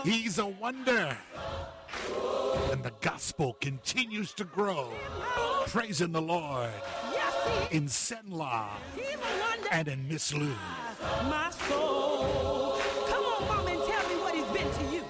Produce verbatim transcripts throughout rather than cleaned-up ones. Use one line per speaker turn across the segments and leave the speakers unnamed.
He's a wonder. And the gospel continues to grow. Praising the Lord in Cenla and in Miss Lou.
My soul. Come on, Mama, and tell me what he's been to you.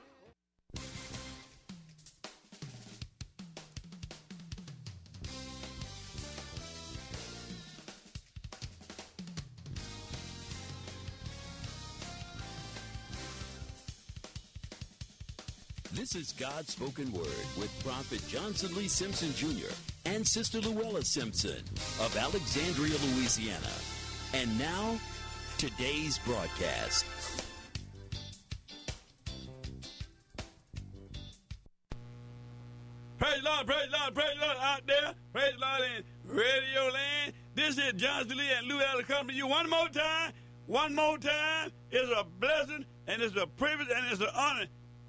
This is God's Spoken Word with Prophet Johnson Lee Simpson Junior and Sister Luella Simpson of Alexandria, Louisiana. And now, today's broadcast.
Praise the Lord, praise the Lord, praise the Lord out there. Praise the Lord in Radio Land. This is Johnson Lee and Luella coming to you one more time. One more time. It's a blessing and it's a privilege and it's an honor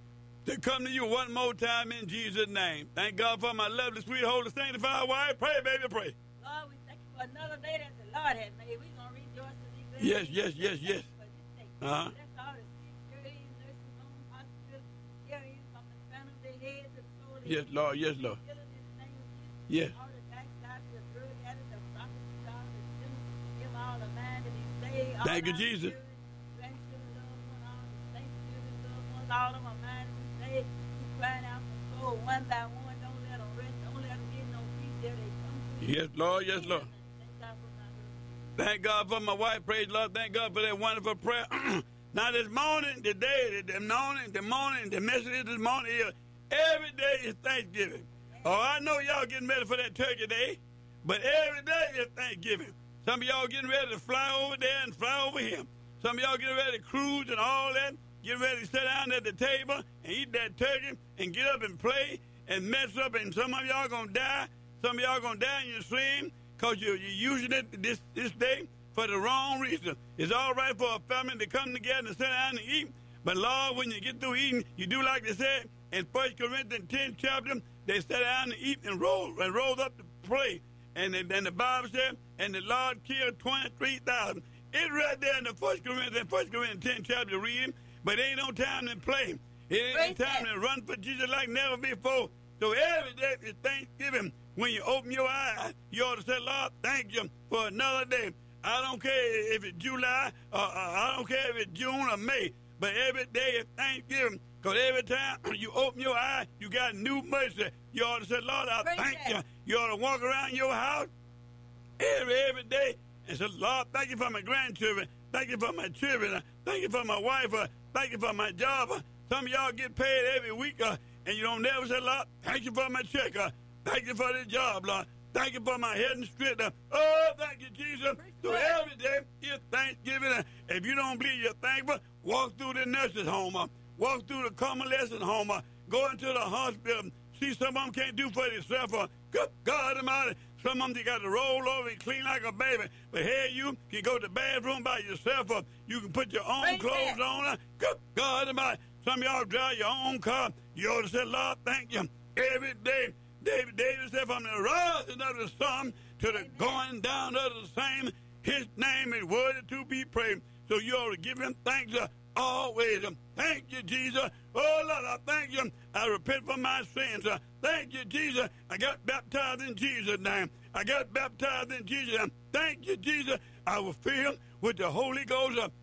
to come to you one more time in Jesus' name. Thank God for my lovely, sweet, holy, sanctified wife. Pray, baby, pray.
Lord, we thank you for another day that the Lord has made. We're going to rejoice and be
Yes,
glad.
yes, yes, yes. Uh-huh.
Bless all the sick, children, nursing homes, hospitals, hearing from the crown of their head to the sole of their
Yes,
feet.
Lord, yes, Lord.
Healing in the name of Jesus.
Yes.
All the backsliders, the drug addicts, the prophets, God, the sinners, give all the mind to be saved. All
Thank you,
our
Jesus.
children, grandchildren, loved ones, all the Thanksgiving loved ones, all of them are mind to be saved. We crying out for soul one by one. Don't let them rest. Don't let them get no peace there. They come to you.
Yes, Lord, yes, Lord.
Thank God for my husband.
Thank God for my wife. Praise the Lord. Thank God for that wonderful prayer. Now, this morning, the day, the morning, the morning, the message this morning is every day is Thanksgiving. Oh, I know y'all getting ready for that turkey day, but every day is Thanksgiving. Some of y'all getting ready to fly over there and fly over here. Some of y'all getting ready to cruise and all that, getting ready to sit down at the table and eat that turkey and get up and play and mess up, and some of y'all going to die. Some of y'all going to die in your sleep because you're, you're using it this, this day for the wrong reason. It's all right for a family to come together and sit down and eat, but Lord, when you get through eating, you do like they said in First Corinthians tenth chapter, they sat down and eat and roll and rolled up to play. And then the Bible said, and the Lord killed twenty-three thousand. It's right there in the First Corinthians, First Corinthians tenth chapter reading, but ain't no time to play. It ain't
Praise
time
God.
to run for Jesus like never before. So every day is Thanksgiving. When you open your eyes, you ought to say, Lord, thank you for another day. I don't care if it's July, or, or I don't care if it's June or May, but every day is Thanksgiving. Because every time you open your eyes, you got new mercy. You ought to say, Lord, I
Praise
thank
God.
you. You ought to walk around your house every, every day and say, Lord, thank you for my grandchildren. Thank you for my children. Thank you for my wife. Thank you for my job. Some of y'all get paid every week, uh, and you don't never say, Lord, thank you for my check. Uh, thank you for the job, Lord. Thank you for my head and strength. Uh, oh, thank you, Jesus. So every day is Thanksgiving. Uh, if you don't believe you're thankful, walk through the nurse's home. Uh, walk through the convalescent home. Uh, go into the hospital. See, some of them can't do for themselves. Uh, good God Almighty. Some of them, they got to roll over and clean like a baby. But here you can go to the bathroom by yourself. Uh, you can put your own
Praise
clothes
God.
on. Uh, good God Almighty. Some of y'all drive your own car. You ought to say, Lord, thank you. Every day, David, David said, from the rising of the sun to the going down of the same, his name is worthy to be praised. So you ought to give him thanks uh, always. Um, thank you, Jesus. Oh, Lord, I thank you. I repent for my sins. Uh, thank you, Jesus. I got baptized in Jesus' name. I got baptized in Jesus' name. Thank you, Jesus. I was filled with the Holy Ghost. Uh,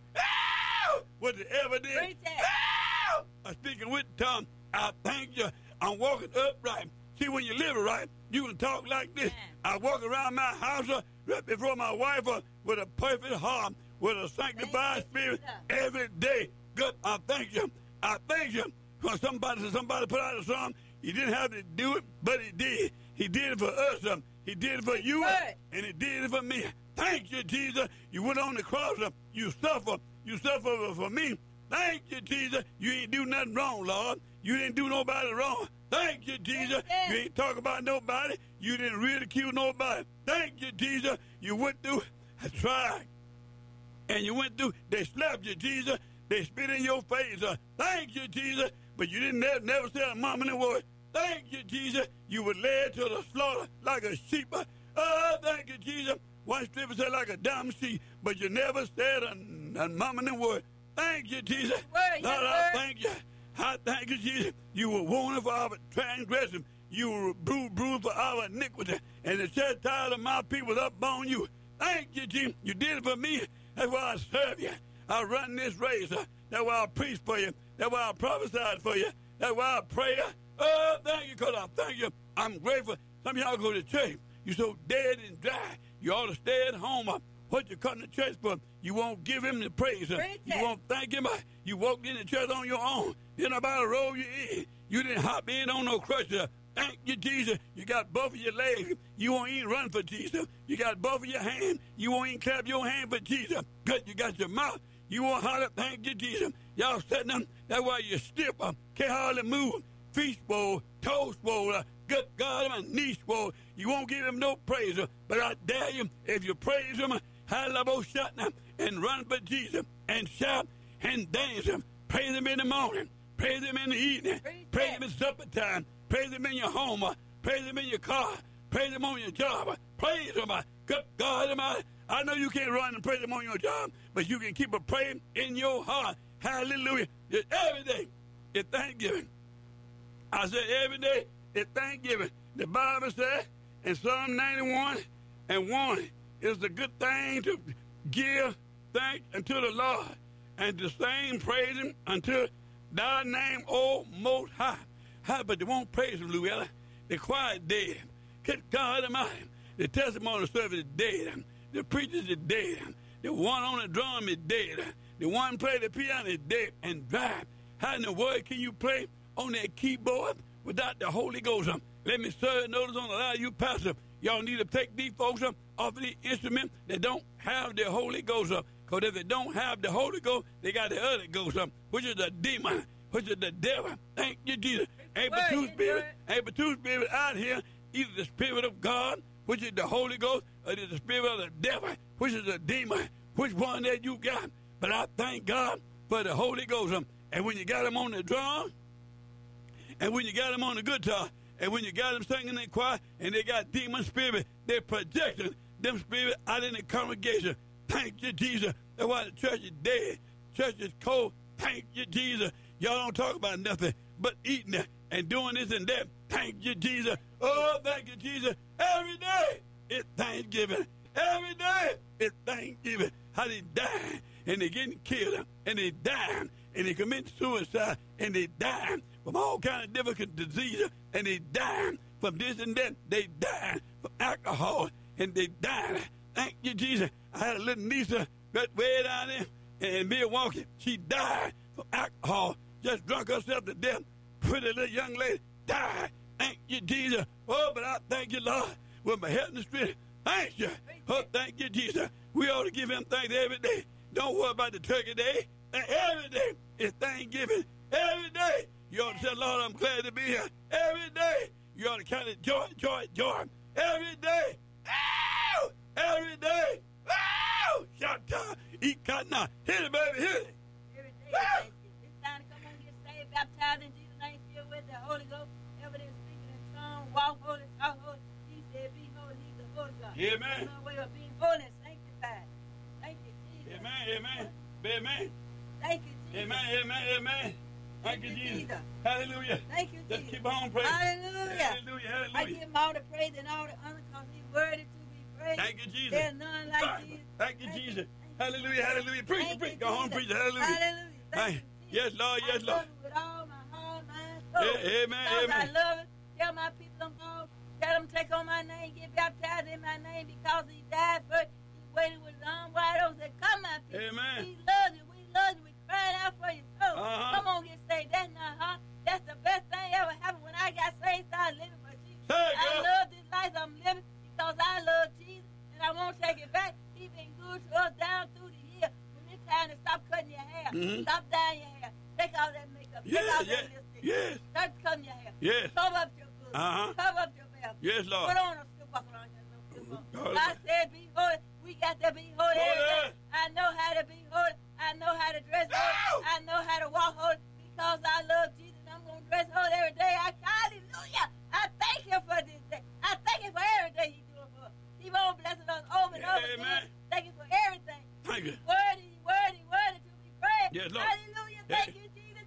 ow! What the evidence.
Praise God.
Ow! I'm speaking with tongue. I thank you. I'm walking upright. See, when you live right, you can talk like this. I walk around my house uh, right before my wife uh, with a perfect heart, with a sanctified spirit every day. Good, I thank you. I thank you. When somebody somebody put out a song, he didn't have to do it, but he did. He did it for us. Um, he did it for you, uh, and he did it for me. Thank you, Jesus. You went on the cross. Uh, you suffered. You suffered for me. Thank you, Jesus. You ain't do nothing wrong, Lord. You didn't do nobody wrong. Thank you, Jesus. You ain't talk about nobody. You didn't ridicule nobody. Thank you, Jesus. You went through, I tried. And you went through, they slapped you, Jesus. They spit in your face. Uh, thank you, Jesus. But you didn't never, never say a mumbling word. Thank you, Jesus. You were led to the slaughter like a sheep. Uh, oh, thank you, Jesus. One scripture said like a dumb sheep, but you never said a, a mumbling word. Thank you, Jesus.
Word,
Lord, I
word.
thank you. I thank you, Jesus. You were wounded for our transgression. You were bruised, bruised for our iniquity. And the chastisement of my people was upon you. Thank you, Jesus. You did it for me. That's why I serve you. I run this race. That's why I preach for you. That's why I prophesied for you. That's why I pray. Oh, thank you, because I thank you. I'm grateful. Some of y'all go to church. You're so dead and dry. You ought to stay at home. What you come to church for? You won't give him the praise. You won't thank him. You walked in the church on your own. Then nobody roll you in. You didn't hop in on no crutches. Thank you, Jesus. You got both of your legs. You won't even run for Jesus. You got both of your hands. You won't even clap your hand for Jesus. Good, you got your mouth. You won't holler, thank you, Jesus. Y'all sitting them. That's why you stiff. Uh, can't hardly move. Feet swole, toes swole. Uh, good God, my knees swole. You won't give him no praise. Uh, but I dare you, if you praise him, uh, and run for Jesus and shout and dance him. Praise him in the morning. Praise him in the evening. Praise, praise him at supper time. Praise him in your home. Uh, praise him in your car. Praise him on your job. Uh, praise him. Uh, good God, Almighty. I know you can't run and praise him on your job, but you can keep a praise in your heart. Hallelujah. It's every day it's Thanksgiving. I said every day it's Thanksgiving. The Bible says in Psalm ninety-one and one, it's a good thing to give thanks unto the Lord and to sing praise him unto thy name, O Most High. How, but they won't praise him, Louella. The choir is dead. Good God Almighty. The testimony service is dead. The preachers is dead. The one on the drum is dead. The one play the piano is dead and dry. How in the world can you play on that keyboard without the Holy Ghost? Let me serve notice on a lot of you pastors. Y'all need to take these folks up off of the instrument that don't have the Holy Ghost up. Because if they don't have the Holy Ghost, they got the other ghost up, which is the demon, which is the devil. Thank you, Jesus. Ain't but two spirits, ain't but two spirits out here. Either the Spirit of God, which is the Holy Ghost, or the Spirit of the devil, which is the demon. Which one that you got? But I thank God for the Holy Ghost. And when you got him on the drum, and when you got him on the guitar, and when you got them singing in the choir, and they got demon spirit, they're projecting them spirit out in the congregation. Thank you, Jesus. That's why the church is dead. Church is cold. Thank you, Jesus. Y'all don't talk about nothing but eating and doing this and that. Thank you, Jesus. Oh, thank you, Jesus. Every day it's Thanksgiving. Every day it's Thanksgiving. How they dying and they getting killed and they dying and they commit suicide and they dying from all kind of different diseases and they dying from this and that. They dying from alcohol and they dying. Thank you, Jesus. I had a little niece right way down there in Milwaukee. She died from alcohol. Just drunk herself to death. Pretty little young lady died. Thank you, Jesus. Oh, but I thank you, Lord, with my head in the street. Thank you. Oh, thank you, Jesus. We ought to give him thanks every day. Don't worry about the turkey day. Every day is Thanksgiving. Every day. You ought to say, Lord, I'm glad to be here. Every day. You ought to count it joy, joy, joy. Every day. Ow! Every day. Ow! Shout time. Eat cotton now. Hit it, baby. Hit it.
Every day is Thanksgiving. It's time to come on, get saved, baptized in Jesus' name, filled with the Holy Ghost. Ever they speaking in tongues, walk holy, talk holy. He said, be holy, he's the Holy God.
Amen.
There's no way of being holy and sanctified. Thank you, Jesus.
Amen, amen. Amen.
Thank you, Jesus.
Amen, amen, amen. Thank you, Jesus.
Jesus.
Hallelujah.
Thank you,
Just
Jesus.
keep on praying.
Hallelujah.
Hallelujah,
I
hallelujah.
give him all the praise and all the honor because he's worthy to be praised.
Thank you, Jesus.
There's none like
Right.
Jesus.
Thank you,
Thank
Jesus.
you.
Hallelujah, hallelujah. Preach,
Thank
preach.
you,
Go home,
Jesus.
preach. Hallelujah.
Hallelujah. Thank
Thank-
you, Jesus.
Yes, Lord, yes,
I
Lord.
love you with all my heart, mind, soul.
Yeah, amen,
Because
amen.
I love it. Tell my people I'm home. Tell them take on my name, get baptized in my name because he died first. He waited with his arm wide open. Said, come, my people.
Amen.
He loves you. We love you. We crying out for you. So
Uh-huh.
come on, get saved. That's not huh? That's the best thing ever happened when I got saved. Started living for Jesus.
Say it,
I
girl.
love this life I'm living because I love Jesus and I won't take it back. He's been good to us down through the year. When it's time to stop cutting your hair,
Mhm.
stop dyeing your hair, take out that makeup, take
Yeah,
out
yeah,
that lipstick,
yes.
start cutting your hair,
Yes.
cover up your boobs,
Uh-huh.
cover up your mouth,
Yes, Lord.
put on a slip walk around here. No slip walk.
God,
I said be holy. We got to be holy every
Holy.
day. I know how to be holy. I know how to dress
No.
holy. I know how to walk holy because I love Jesus. And I'm going to dress holy every day. I hallelujah. I thank you for this day. I thank you for every day you do it for us. Keep on blessing us over and over
Amen.
again. Thank you for everything.
Thank you.
Worthy, worthy, worthy to be praised.
Yes, Lord.
Hallelujah.
Yeah.
Thank you, Jesus. Jesus,
Hey,
Jesus.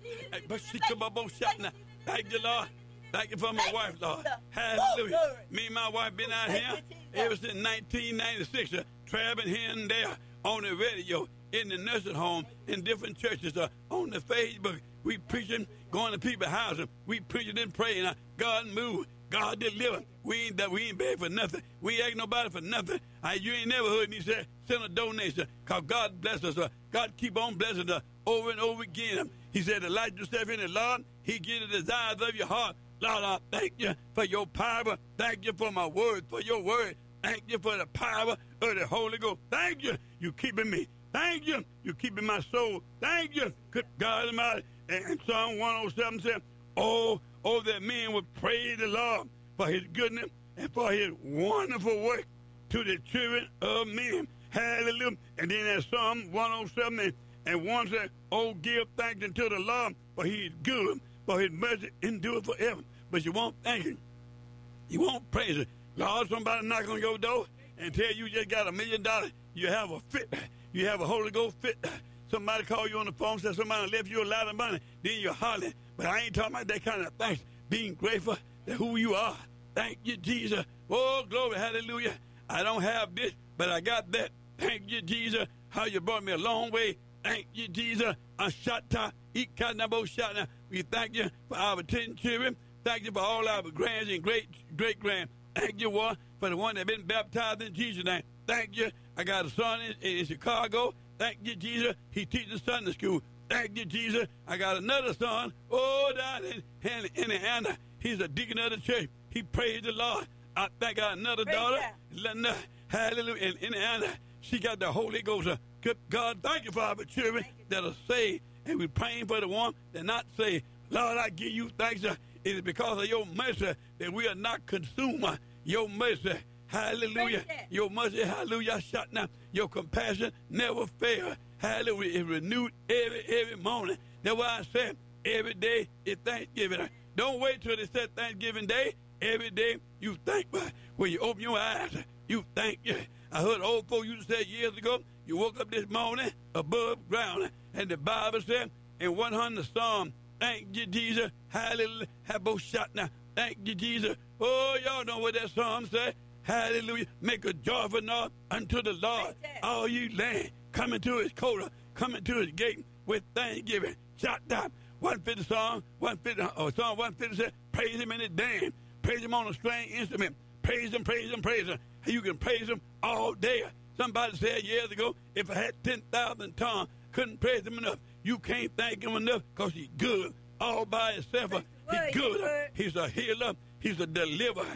But she come up on shot now. Thank you, Lord. Thank you for my wife, Lord. Hallelujah. Me and my wife been out here ever since nineteen ninety-six, uh, traveling here and there on the radio, in the nursing home, in different churches, uh, on the Facebook. We preaching, going to people's houses. We preaching and praying. Uh, God move. God deliver. We ain't that we ain't beg for nothing. We ain't asking nobody for nothing. Uh, you ain't never heard me say send a donation, because God bless us. Uh, God keep on blessing us over and over again. He said, delight yourself in the Lord. He give the desires of your heart. Lord, I thank you for your power. Thank you for my word, for your word. Thank you for the power of the Holy Ghost. Thank you. You keeping me. Thank you. You keeping my soul. Thank you. Good God Almighty. And Psalm one oh seven said, oh, oh, that men would praise the Lord for his goodness and for his wonderful work to the children of men. Hallelujah. And then that Psalm one oh seven and, and one said, oh, give thanks unto the Lord, for he is good, for his mercy endure forever. But you won't thank him. You won't praise him. Lord, somebody knock on your door and tell you you just got a million dollars. You have a fit. You have a Holy Ghost fit. Somebody call you on the phone, said somebody left you a lot of money. Then you're hollering. But I ain't talking about that kind of thanks. Being grateful to who you are. Thank you, Jesus. Oh, glory, hallelujah. I don't have this, but I got that. Thank you, Jesus. How you brought me a long way. Thank you, Jesus. Ashata, Ikanabo Shana. We thank you for our ten children. Thank you for all our grands and great great grand. Thank you, one, for the one that been baptized in Jesus' name. Thank you. I got a son in, in Chicago. Thank you, Jesus. He teaches Sunday school. Thank you, Jesus. I got another son. Oh, down in, in, in Indiana. He's a deacon of the church. He praised the Lord. I think I got another Praise daughter. Linda, hallelujah. In Indiana, she got the Holy Ghost. Uh, good God, thank you for our children that are saved. And we're praying for the one that not saved. Lord, I give you thanks. Uh, it is because of your mercy that we are not consumed. Uh, your mercy. Hallelujah. Your mercy, hallelujah, shot now. Your compassion never fail. Hallelujah. It's renewed every every morning. That's why I said every day is Thanksgiving. Don't wait till they said Thanksgiving Day. Every day you thank. When you open your eyes, you thank. I heard old folks used to say years ago, you woke up this morning above ground. And the Bible said in one hundred Psalm, thank you, Jesus. Hallelujah. Have both shot now. Thank you, Jesus. Oh, y'all know what that psalm said. Hallelujah. Make a joyful noise unto the Lord. All you land, coming to his court, coming to his gate with thanksgiving. Shot down. one fifty Psalm, one fifty, or Psalm one fifty said, praise him in the dam. Praise him on a string instrument. Praise him, praise him, praise him. You can praise him all day. Somebody said years ago, if I had ten thousand tongues, couldn't praise him enough. You can't thank him enough because he's good all by himself. He's good. He's a healer. He's a deliverer.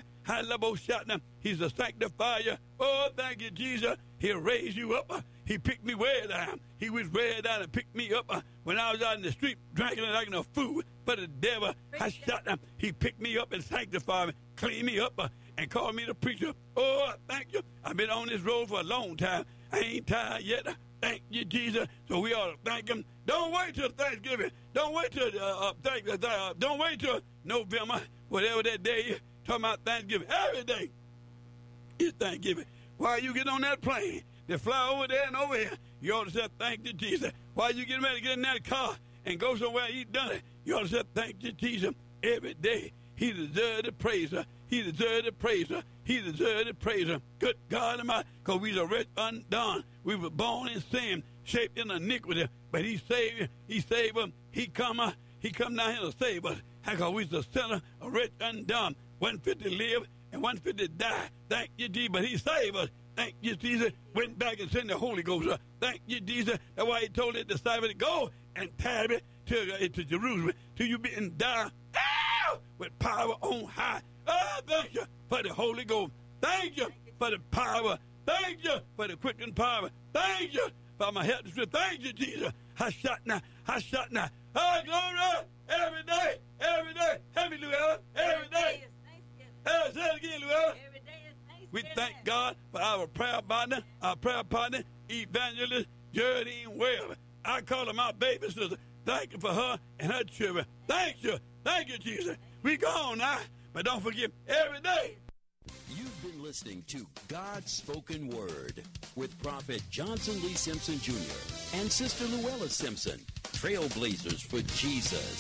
He's a sanctifier. Oh, thank you, Jesus. He'll raise you up. He picked me way down. He was way down and picked me up when I was out in the street drinking like a fool. But the devil, I shot him. He picked me up and sanctified me, cleaned me up, and called me the preacher. Oh, thank you. I've been on this road for a long time. I ain't tired yet. Thank you, Jesus. So we ought to thank him. Don't wait till Thanksgiving. Don't wait till uh, uh, thank, uh, don't wait till November, whatever that day is. Talking about Thanksgiving. Every day is Thanksgiving. While you get on that plane, they fly over there and over here, you ought to say, thank you, Jesus. While you get ready to get in that car and go somewhere and eat dinner, you ought to say, thank you, Jesus. Every day, he deserves the praise. He deserves the praise. He deserves the praise. Good God Almighty, because we are rich undone. We were born in sin, shaped in iniquity, but he saved, he saved us. He come, uh, he come down here to save us. Because we the sinner, a rich undone. one fifty live and one fifty die. Thank you, Jesus. But he saved us. Thank you, Jesus. Went back and sent the Holy Ghost. Thank you, Jesus. That's why he told his disciples to go and tarry to, uh, to Jerusalem till you be in die with power on high. Oh, thank you for the Holy Ghost. Thank you for the power. Thank you for the quickening power. Thank you for my help. Thank you, Jesus. I shot now. I shot now. Oh, glory. Every day. Every day. Happy Luella. Every day. Hey, say it again, Luella.
Every day is Thanksgiving.
We thank God for our prayer partner, our prayer partner, Evangelist Geraldine Webb. I call her my baby sister. Thank you for her and her children. Thank you. Thank you, Jesus. We gone now, but don't forget every day.
You've been listening to God's Spoken Word with Prophet Johnson Lee Simpson Junior and Sister Luella Simpson, trailblazers for Jesus.